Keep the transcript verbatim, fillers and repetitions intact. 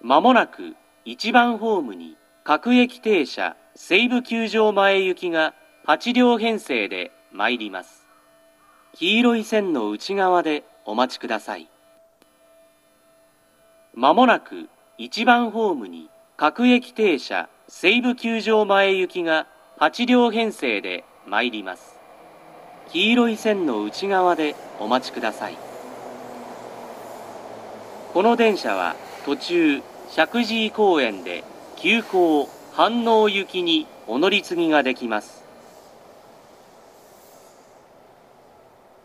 まもなくいちばんホームに各駅停車西武球場前行きがはちりょう編成で参ります。黄色い線の内側でお待ちください。まもなくいちばんホームに各駅停車西武球場前行きがはちりょう編成で参ります。黄色い線の内側でお待ちください。この電車は途中石神井公園で急行飯能行きにお乗り継ぎができます。